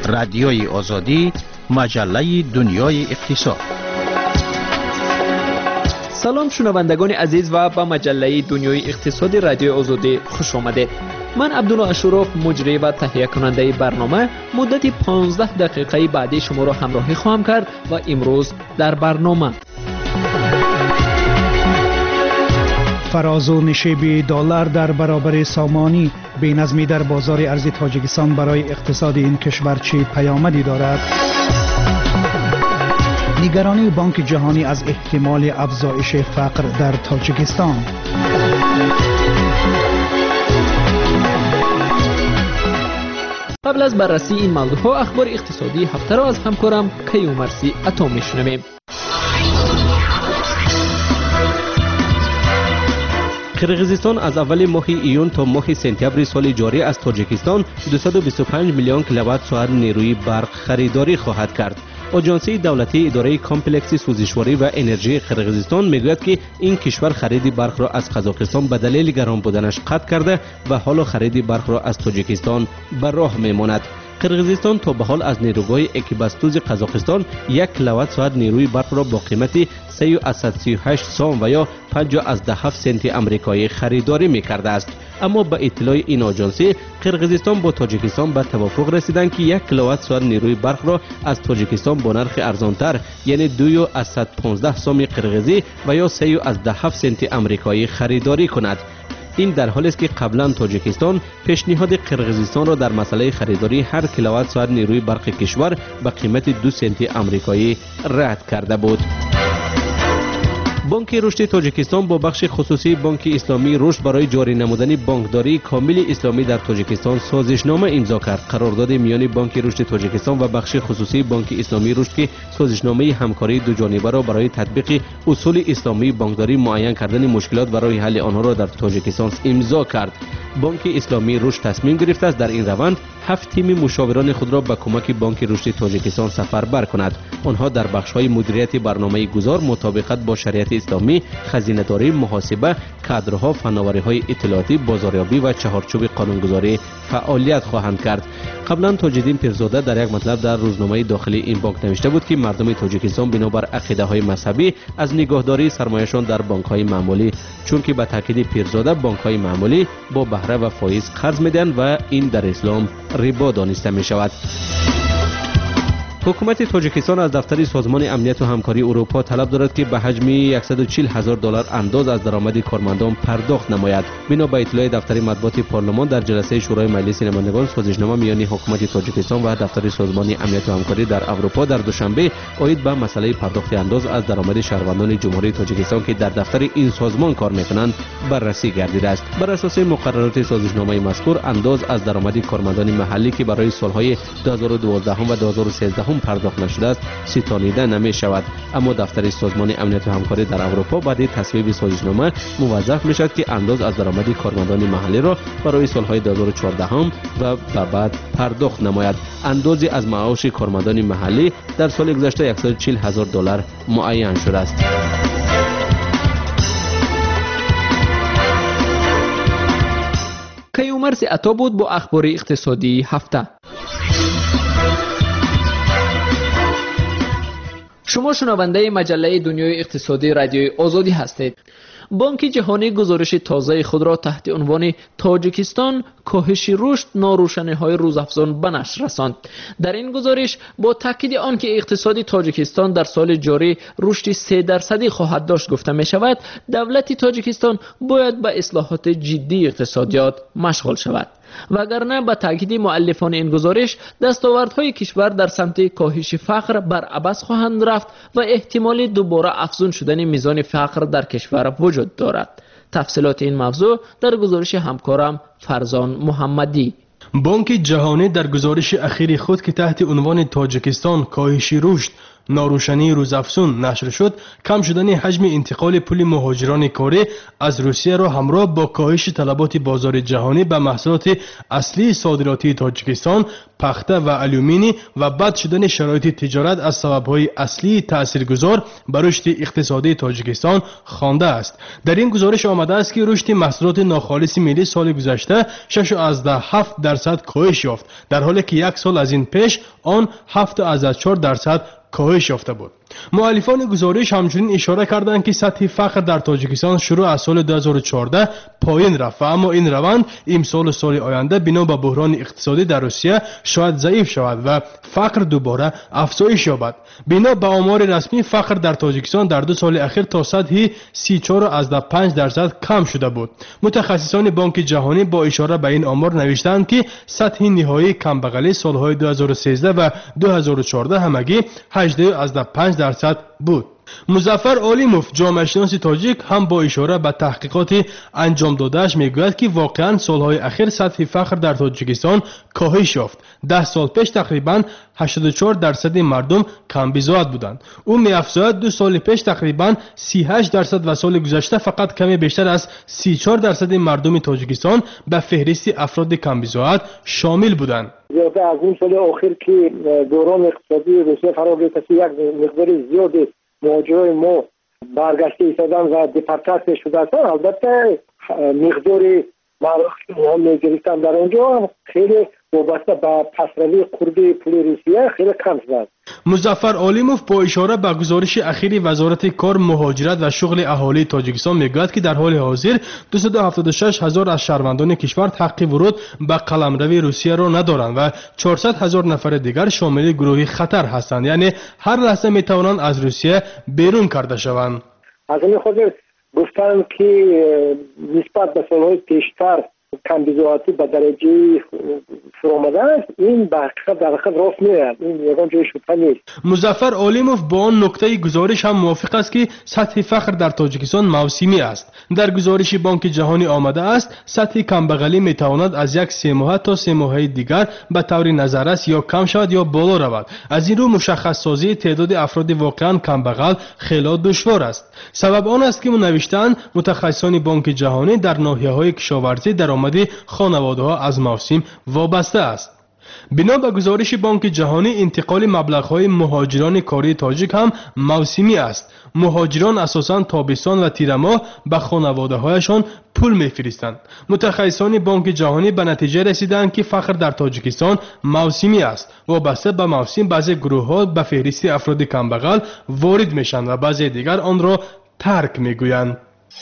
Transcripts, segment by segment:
رادیوی آزادی، مجله دنیای اقتصاد. سلام شنوندگان عزیز و به مجله دنیای اقتصاد رادیو آزادی خوش آمدید. من عبدالله اشرف مجری و تهیه کننده برنامه مدت 15 دقیقه بعدی شما را همراهی خواهم کرد و امروز در برنامه فرازو نشیب دلار در برابر سامانی، بی‌نظمی در بازار ارز تاجیکستان برای اقتصاد این کشور چه پیامدی دارد؟ نگرانی بانک جهانی از احتمال افزایش فقر در تاجیکستان. قبل از بررسی این موضوع اخبار اقتصادی هفته را از همکارم کیومرثی عطا میشنویم. قرقیزستان از اول ماه ایون تا ماه سپتامبر سال جاری از تاجیکستان 225 میلیون کیلووات ساعت نیروی برق خریداری خواهد کرد. آژانسی دولتی اداره کامپلکس سوزشواری و انرژی قرقیزستان میگوید که این کشور خرید برق را از قزاقستان به دلیل گران بودنش قطع کرده و حالا خرید برق را از تاجیکستان به راه میماند. قرقیزستان تا به حال از نیروگاه اکبستوز قزاقستان 1 کیلووات ساعت نیروی برق را با قیمت 338 سوم و یا 5.7 سنت آمریکایی خریداری می‌کرده است. اما به اطلاع این آژانسی قرقیزستان با تاجیکستان به توافق رسیدند که 1 کیلووات ساعت نیروی برق را از تاجیکستان با نرخ ارزانتر یعنی 2.15 سوم قرقیزی و یا 3.7 سنت آمریکایی خریداری کند. این در حالی است که قبلا تاجیکستان پیشنهاد قرقیزستان را در مسئله خریداری هر کیلووات ساعت نیروی برق کشور به قیمت 2 سنت آمریکایی رد کرده بود. بانک رشد تاجیکستان با بخش خصوصی بانک اسلامی رشد برای جاری نمودن بانکداری کامل اسلامی در تاجیکستان سازشنامه امضا کرد. قرارداد میان بانک رشد تاجیکستان و بخش خصوصی بانک اسلامی رشد که سازشنامه همکاری دو جانبه را برای تطبیق اصول اسلامی بانکداری معین کردن مشکلات و راه حل آنها را در تاجیکستان امضا کرد. بانک اسلامی رشد تصمیم گرفته است در این روند 7 تیم مشاوران خود را به کمک بانک رشد تاجیکستان سفربر کند. آنها در بخش‌های مدیریت برنامه گذار، مطابقت با شریعت اسلامی، خزینه‌داری، محاسبه، کادرها، فناوری‌های اطلاعاتی، بازاریابی و چهارچوب قانونگذاری فعالیت خواهند کرد. قبلا تاج‌الدین پیرزاده در یک مطلب در روزنامه داخلی این بانک نوشته بود که مردم تاجیکستان بنابر عقیده‌های مذهبی از نگهداری سرمایه‌شان در بانک‌های معمولی، چون که به تاکید پیرزاده بانک‌های معمولی با بهره و فایز قرض می‌دهند و این در اسلام ربا دانسته می‌شود. حکومت تاجیکستان از دفتر سازمان امنیت و همکاری اروپا طلب دارد که به حجم $140,000 انداز از درآمد کارمندان پرداخت نماید. بنا به اطلاع دفتر مطبوعات پارلمان در جلسه شورای مجلس نمایندگان سازشنامه میان حکومت تاجیکستان و دفتر سازمان امنیت و همکاری در اروپا در دوشنبه عاید به مسئله پرداخت انداز از درآمد شهروندان جمهوری تاجیکستان که در دفتر این سازمان کار میکنند بررسی گردیده است. بر اساس مقررات سازشنامه مذکور انداز از درآمد کارمندان محلی که برای سالهای 2012 و 2013 پرداخت نشده است ستانیده نمی شود. اما دفتر سازمان امنیت و همکاری در اروپا بعد تصویب سازشنامه موظف می شود که انداز از درآمد کارمندان محلی را برای سالهای 2014 و بعد پرداخت نماید. اندازی از معاش کارمندان محلی در سال گذشته $140,000 معین شده است. کیومرثی عطا بود با اخبار اقتصادی هفته. شما شنونده مجله دنیای اقتصادی رادیوی آزادی هستید. بانک جهانی گزارش تازه خود را تحت عنوان تاجیکستان کاهش رشد ناروشنی‌های روزافزون به نشر رساند. در این گزارش با تاکید آنکه اقتصاد تاجیکستان در سال جاری رشد 3% خواهد داشت گفته می شود دولت تاجیکستان باید به اصلاحات جدی اقتصادیات مشغول شود. وگرنه به تاکید مؤلفان این گزارش دستاوردهای کشور در سمت کاهش فقر بر عبث خواهند رفت و احتمال دوباره افزون شدن میزان فقر در کشور وجود دارد. تفصیلات این موضوع در گزارش همکارم فرزان محمدی. بانک جهانی در گزارش اخیر خود که تحت عنوان تاجیکستان کاهش رشد ناروشنی روزافزون نشر شد، کم شدن حجم انتقال پول مهاجران کاری از روسیه را همراه با کاهش طلبات بازار جهانی به محصولات اصلی صادراتی تاجیکستان، پخته و آلومینی و بد شدن شرایط تجارت از سبب‌های اصلی تاثیرگذار بر رشد اقتصادی تاجیکستان خوانده است. در این گزارش آمده است که رشد محصولات ناخالص ملی سال گذشته 6.7% کاهش یافت، در حالی که یک سال از این پیش آن 7.4% کاهش یافته بود. مؤلفان گزارش همچنین اشاره کردند که سطح فقر در تاجیکستان شروع از سال 2014 پایین رفت و اما این روند امسال و سال آینده بنا به بحران اقتصادی در روسیه شاید ضعیف شود و فقر دوباره افزایش یابد. بنا به آمار رسمی فقر در تاجیکستان در 2 سال اخیر تا سطح 34.5% کم شده بود. متخصصان بانک جهانی با اشاره به این آمار نوشتند که سطح نهایی کمبغلی سالهای 2013 و 2014 همگی 18.5% بود. مظفر علیموف جامعه شناس تاجیک هم با اشاره به تحقیقات انجام دادهش میگوید که واقعا سالهای اخیر سطح فقر در تاجیکستان کاهش یافت. 10 سال پیش تقریبا 84% مردم کم بیزاد بودند. او می‌افزاید 2 سال پیش تقریبا 38% و سال گذشته فقط کمی بیشتر از 34% مردم تاجیکستان به فهرست افراد کم بیزاد شامل بودند. زیاده از این سال اخیر که دوران اقتصادی روسیه فرا گرفته، یک مقدار زیادی مهاجرای ما برگشته ایستادن و دیپورتاسیون شده هستند. البته مقداری ما میگرفتن در اونجا خیلی وابسته به پسروی قربی پول روسیه خیلی کم شده. مظفر علیموف با اشاره به گزارش اخیری وزارت کار، مهاجرت و شغل اهالی تاجیکستان میگوید که در حال حاضر 276,000 از شهروندان کشور حق ورود به قلمرو روسیه را ندارند و 400,000 نفر دیگر شامل گروه خطر هستند، یعنی هر لحظه میتوانند از روسیه بیرون کرده شوند. از این خاطر گفتن که نسبت به سالهای پیشتر کمبیزاتی به درجه فرامده است، این به حقیقت در حقیقت راست میاد، این یگان جای شبهه نیست. مظفر علیموف با آن نکته گزارش هم موافق است که سطح فقر در تاجیکستان موسمی است. در گزارش بانک جهانی آمده است سطح کمبغلی میتواند از 1 3 ماه تا 3 ماه دیگر به طور نظررس یا کم شود یا بالا رود. از این رو مشخص سازی تعداد افراد واقعا کمبغل خیلی دشوار است. سبب آن است که نوشتند متخصصان بانک جهانی در ناحیه‌های کشاورزی درآمد خانواده‌ها از موسم وابسته است. بنا به گزارش بانک جهانی انتقال مبلغ‌های مهاجران کاری تاجیک هم موسمی است. مهاجران اساساً تابستان و تیر ماه به خانواده‌هایشان پول می‌فرستند. متخصصان بانک جهانی به نتیجه رسیدند که فقر در تاجیکستان موسمی است. وابسته به موسم بعضی گروه‌ها به فهرست افراد کمبغل وارد میشن و بعضی دیگر آن را ترک میگویند.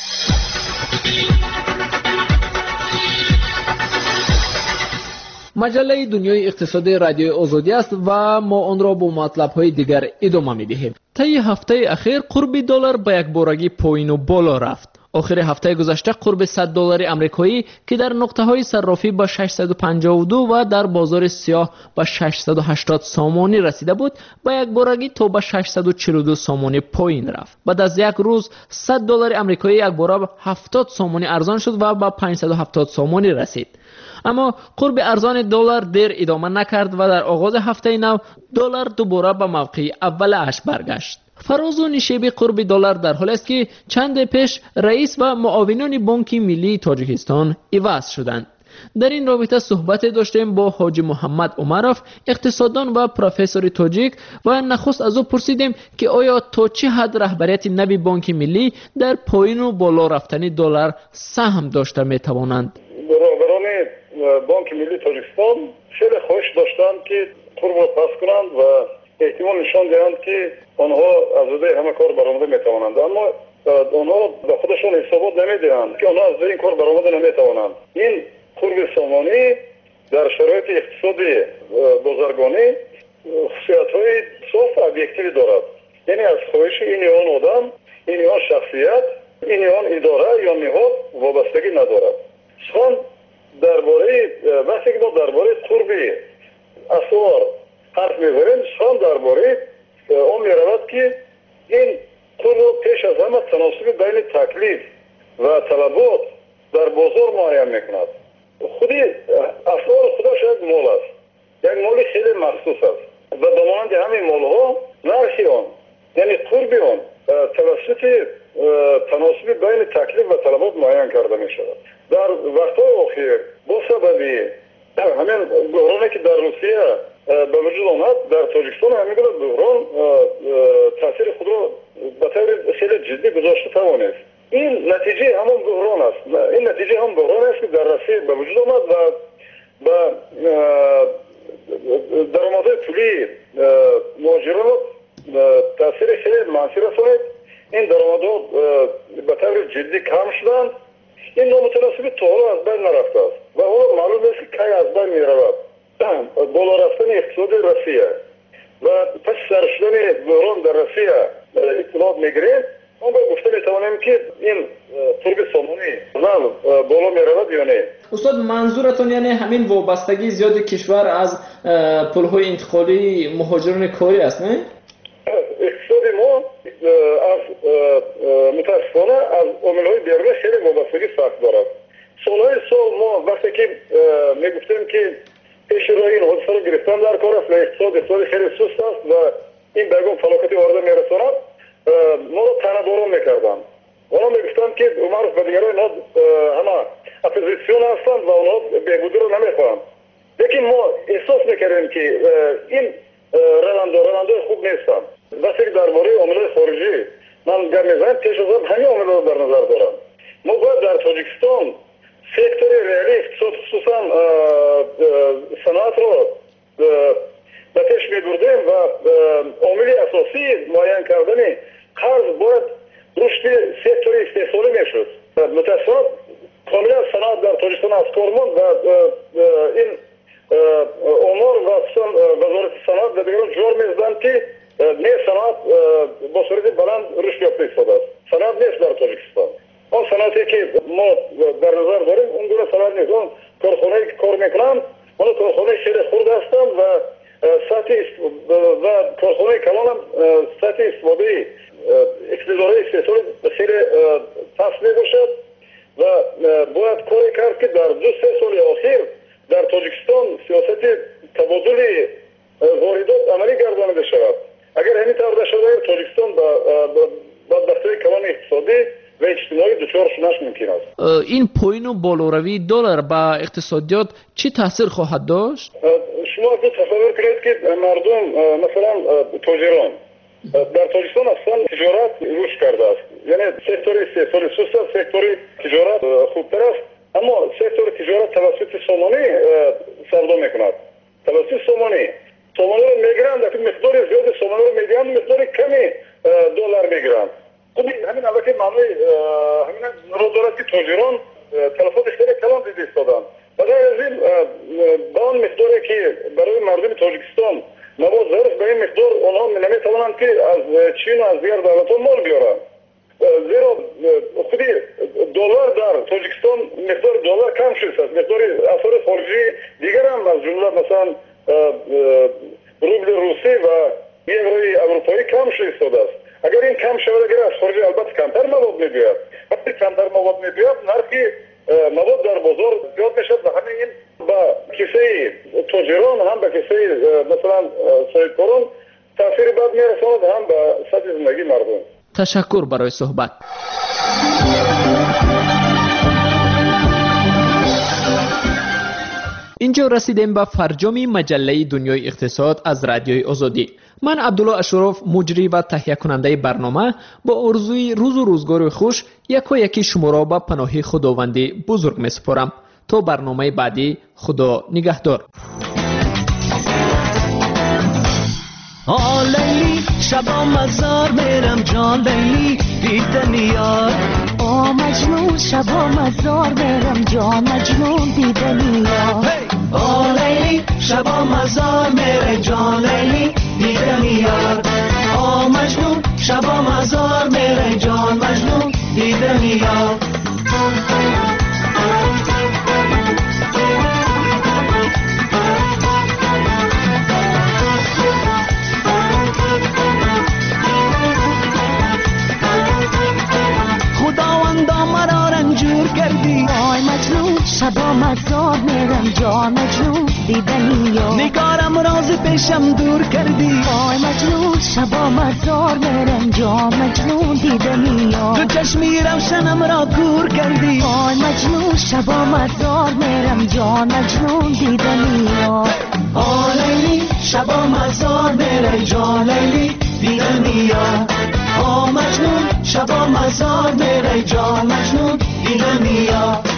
مجله دنیای اقتصادی رادیوی آزادی است و ما آن را با مطلب‌های دیگر ادامه می‌دهیم. طی هفته اخیر قرب دلار به یک بارگی پایین و بالا رفت. آخر هفته گذشته قرب $100 آمریکایی که در نقطه‌های صرافی به 652 و در بازار سیاه به 680 سامانی رسیده بود، با یک بارگی تا به 642 سامانی پایین رفت. بعد از یک روز $100 آمریکایی یک باره 70 سامانی ارزان شد و به 570 سامانی رسید. اما قرب ارزان دلار دیر ادامه نکرد و در آغاز هفته نو دلار دوباره به موقع اولش برگشت. فراز و نشیب قرب دلار در حال است که چند پیش رئیس و معاونان بانک ملی تاجیکستان عوض شدند. در این رابطه صحبت داشتیم با حاجی محمد عمروف، اقتصاددان و پروفسور تاجیک، و نخست از او پرسیدیم که آیا تا چه حد رهبریت نوی بانک ملی در پایین و بالا رفتن دلار سهم داشته میتوانند. بانک ملی تاجیکستان خیلی خواهش داشتند که قرب را پس کنند و احتمال نشان دهند که آنها از روی همه کار برآمده میتوانند، اما آنها به خودشان حسابات نمیدهند که آنها از روی این کار برآمده نمیتوانند. این قرب سامانی در شرایط اقتصادی بازرگانی خصوصیت‌های صاف و ابیکتیو دارد، یعنی از خواهش این آن آدم، این آن شخصیت، این آن اداره یا نهاد وابستگی ندارد. سخن درباره وقتی که ما درباره قرب اسعار حرف می‌زنیم، سخن درباره آن می‌رود که این قرب پیش از همه تناسب بین تکلیف و طلبات در بازار معین می‌کند. خودی اسعار خودش یک مال است، یک مال خیلی مخصوص است و به مانند همین مال‌ها нархи он یعنی قرب آن توسط تناسب بین تکلیف و طلبات معین کرده می شود. در وقت‌های اخیر با سببی همین بحرانی که در روسیه به وجود آمد در تاجیکستان همین بحران تاثیر خود را به طور خیلی جدی گذاشته توانست. این نتیجه همون بحران است. این نتیجه هم بحران است که در روسیه به وجود آمد و به درآمدهای پولی مهاجران تاثیر خیلی منفی رسانید. این درآمدها به طور جدی کم شدند. این نامتناسبی تا حالا از بین نرفته است و حالا معلوم است که کی از بین می رود. بالا رفتن اقتصاد روسیه و پس سر شدن بحران در روسیه اطلاعات میگیریم. ما باید گفته میتوانیم که این طرق سامانی بالا می رود یا نه. استاد منظورتون یعنی همین وابستگی زیاد کشور از پل‌های انتقالی مهاجران کاری است نه؟ اقتصاد ما از متاسفانه از عامل‌های بیرونی خیلی وابستگی سخت دارد. سالهای سال ما وقتی که میگفتیم که پیش روی این حادثه رو گرفتن در کار است و اقتصاد خیلی سست است و این بیگم فلاکتی وارد میرساند ما رو تنباران میکردن. اونا میگفتن که عمر و دیگران اینا همه اپوزیسیون هستند و اونا بهبودی رو نمیخواهند. لیکن ما احساس میکردیم که این روندهای خوب نیستند. وقتی که درباره عامل‌های خارجی من گپ میزنم پیش از همین عامل‌ها رو در نظر دارم. ما باید در تاجیکستان سکتور ریالی اقتصاد خصوصا صنعت رو به پیش میبردیم و عامل اساسی معین کردن قرض باید رشد سکتور استحصالی میشد. متاسفانه کاملا صنعت در تاجیکستان از کار ماند و این امور و خصوصا وزارت صنعت و دیگران جور میزدند که نه صنعت با صورت بلند رشد یافته ایستاده است. صنعت نیست در تاجیکستان. آن صنعتی که ما در نظر داریم اون گونه صنعت نیست. اون کارخانه‌ای که کار میکنن اون کارخانه خیلی خرد هستند و سطح و کارخانه کلان هم سطح استفاده اقتدارهای استحصالی خیلی پس می باشد و باید کاری کرد که در 2-3 سال اخیر در تاجیکستان سیاست تبادل واردات عملی گردانده شود. اگر همین طور نشود تاجیکستان با بدبختی کلان اقتصادی و اجتماعی دچار شدنش ممکن است. این پایین و بالاروی دلار به اقتصادیات چه تاثیر خواهد داشت؟ شما تصور کنید که مردم مثلا تاجران در تاجیکستان اصلا تجارت رشد کرده است. یعنی سکتور استحصالی سست است، سکتور تجارت خوبتر است، اما سکتور تجارت توسط سامانی سودا میکند. توسط سامانی رو میگیرند، در مقدار زیاد سامانی رو میگیرند، مقدار کمی دلار میگیرند. خب همین البته معنی همین رو دارد که تاجران تلفات خیلی کلان دیده ایستادند. بعد از این با آن مقداری که برای مردم تاجیکستان مواد ظرف به این مقدار آنها نمیتوانند که از چین و از دیگر دولت‌ها مال بیارند. زیرا خودی دلار در تاجیکستان مقدار دلار کم شده است. مقدار اثار خارجی دیگر هم از جمله مثلا روبل روسی و یوروی اروپایی کم شده ایستاده است. اگر این کم شود اگر از خارج البته کمتر مواد می‌بیاید. وقتی کمتر مواد می‌بیاید نرخی مواد در بازار زیاد میشد و همین این با کیسه تاجران هم به کیسه مثلا صاحبکاران تاثیر بد میرساند هم به سطح زندگی مردم. تشکر برای صحبت. اینجا رسیدیم به فرجام مجله دنیای اقتصاد از رادیوی آزادی. من عبدالله اشرف مجری و تهیه کننده برنامه با آرزوی روز و روزگار خوش یکی شما را به پناه خداوند بزرگ می سپارم. تا برنامه بعدی خدا نگهدار. لیلی شبا مزار میرم جان لیلی دیدن یار. مجنون شبا مزار میرم جان مجنون دیدن یار. لیلی شبا مزار میرم جان لیلی دیدن یار. مجنون شبا مزار میرم جان مجنون دیدن یار. شبا مزار میرم جان مجنون دیدنی یا نگارم راز پیشم دور کردی آی مجنون شبا مزار میرم جان مجنون دیدنی یا تو چشمی روشنم را کور کردی آی مجنون شبا مزار میرم جان مجنون دیدنی یا لیلی شبا مزار میرم جان لیلی دیدنی یا مجنون شبا مزار میرم جان مجنون دیدنی یا